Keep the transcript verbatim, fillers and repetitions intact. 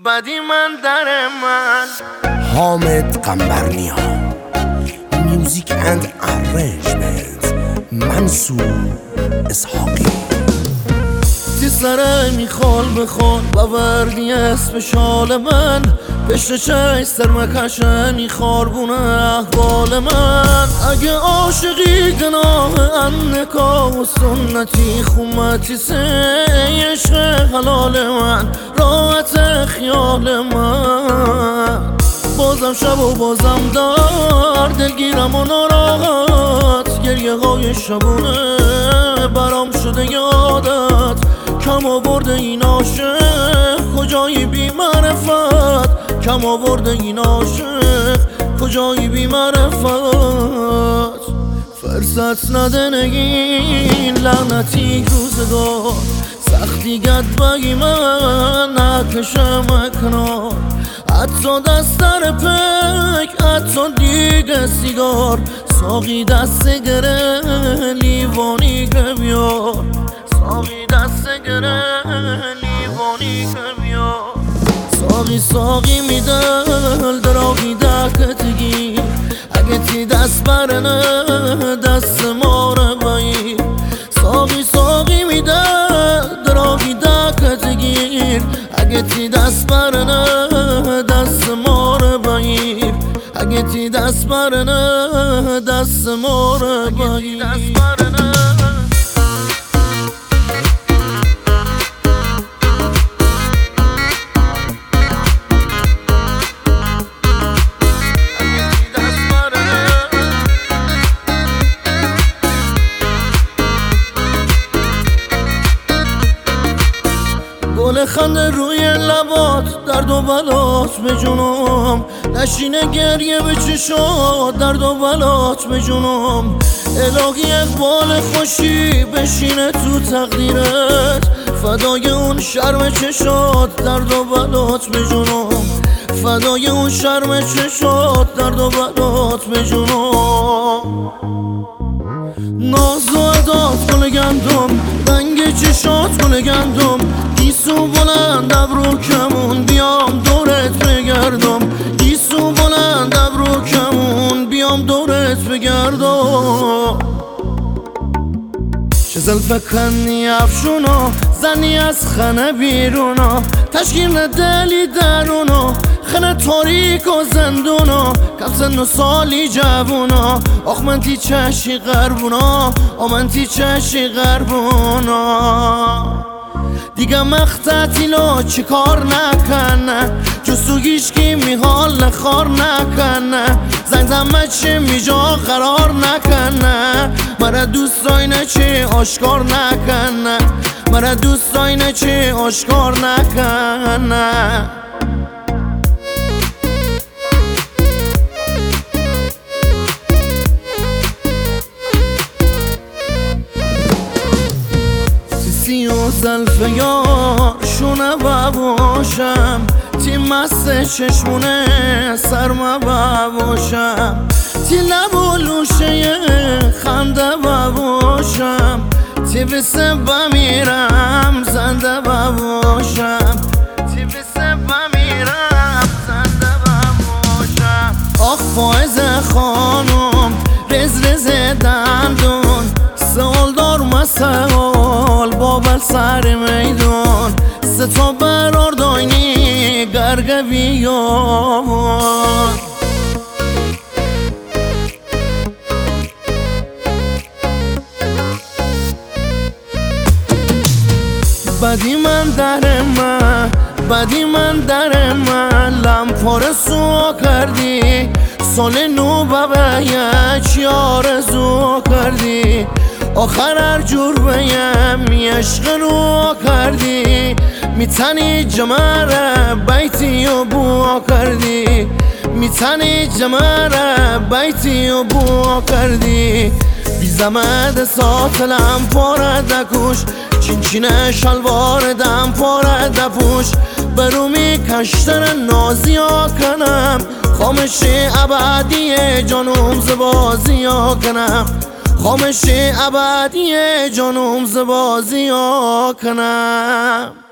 بدی من در من. حامد قنبرنیا میوزیک اند ارنجمنت منصور اسحاقی. تی سره میخوال بخوال بوردی اسم شال من، پشت چش سرمکشه میخاربونه احوال من. اگه عاشقی گناه انکا و سنتی خومتی سیش حلال من، راحت خیال من. بازم شب و بازم در دلگیرم و ناراحت، گریه های شبونه برام شده یادت. کم آورده این عاشق کجایی بی معرفت، کم آورده این عاشق کجایی بی معرفت. فرصت نده نگین لعنتی روزگار، سختی گد بگی من نکشم کنار. حتی دستر پک حتی دیگه سیگار، ساقی دست گره لیوانی که بیار، ساقی دست گره لیوانی که بیار. ساقی ساقی میدل دراغی دکتگی، اگه تی دست برنه دست ماره بایی. ساقی ساقی میدل دراغی دکتگیر، اگه تی دست برنه دست ماره بایی. اگه تی دست برنه دست ماره بایی. گل خنده روی لبات درد و بلات به جونم، نشینه گریه به چشات درد و بلات به جونم. الهی اقبال خوشی بشینه تو تقدیرت، فدای اون شرم چشات درد و بلات به جونم، فدای اون شرم چشات درد و بلات به جونم. ناز و عدات گل گندم، رنگ چشات گل گندم. گیسو بلند ابرو کمون بیام دورت بگردم، گیسو بلند ابرو کمون بیام دورت بگردم. چه زلف کنی افشونا زنی از خنه بیرونا، تشکیل دلی درونا خنه تاریک و زندونا. کم سن و سالی جوونا، آخ من تی چشی غربونا، آ من تی چشی غربونا. دیگه مختتیلو چی کار نکنه، جستوگیش کی میحال خار نکنه. زنگ زمه چه میجا قرار نکنه، مرا دوست داینه چه آشکار نکنه، مرا دوست داینه چه آشکار نکنه. سی و زلف یار شونه بباشم، تی مست چشمونه سرما بباشم. تی لب و لوشه خنده بباشم، تی بسه بمیرم زنده بباشم، تی بسه بمیرم زنده بباشم. آخ فائز خانم رز رز دندون، سوال دار مسئول بابل سر میدون. ستا برار داینی گرگه بیان. بدی من در من، بدی من در من. لمپا رسوا کردی سال نو بباید چی آرزو کردی. آخر هر جور بیم یشق رو کردی، میتنی جمره بیتی و بوا کردی، میتنی جمره بیتی و بوا کردی. بی زمد ساتلم پاره دکوش، چین چین شلوار دم پاره دپوش. برومی کشتر نازی ها کنم، خامشی ابدی جانم زبازی ها کنم، خامشی ابدی جانم زبازی ها کنم.